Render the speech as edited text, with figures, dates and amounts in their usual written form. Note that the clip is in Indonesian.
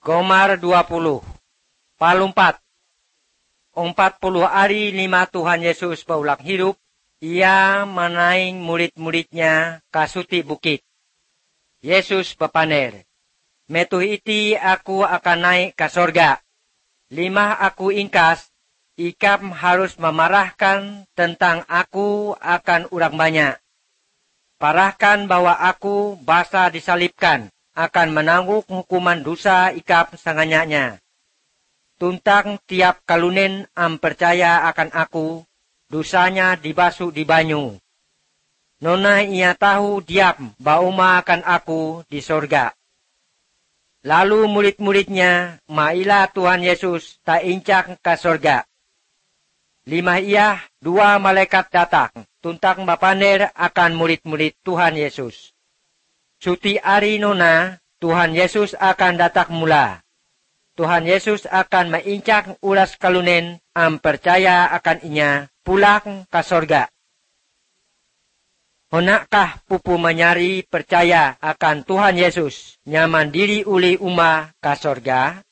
Gomar 20. Palumpat. 40 hari lima Tuhan Yesus baulang hidup, ia menaing murid-muridnya kasuti bukit. Yesus bepaner, metuh iti aku akan naik ke sorga. Lima aku ingkas, ikam harus memarahkan tentang aku akan urang banyak. Parahkan bahwa aku basa disalibkan, akan menanggung hukuman dosa ikap sanganyanya. Tuntang tiap kalunen percaya akan aku, dosanya dibasuh di banyu. Nona ia tahu diam bauma akan aku di sorga. Lalu murid-muridnya maila Tuhan Yesus tak incak ke sorga. Lima ia 2 malaikat datang, tuntang bapaner akan murid-murid Tuhan Yesus. Suti hari nona, Tuhan Yesus akan datang mula. Tuhan Yesus akan mengincak ulas kalunen percaya akan inya pulang ke sorga. Honakkah pupu menyari percaya akan Tuhan Yesus nyaman diri uli umah ke sorga?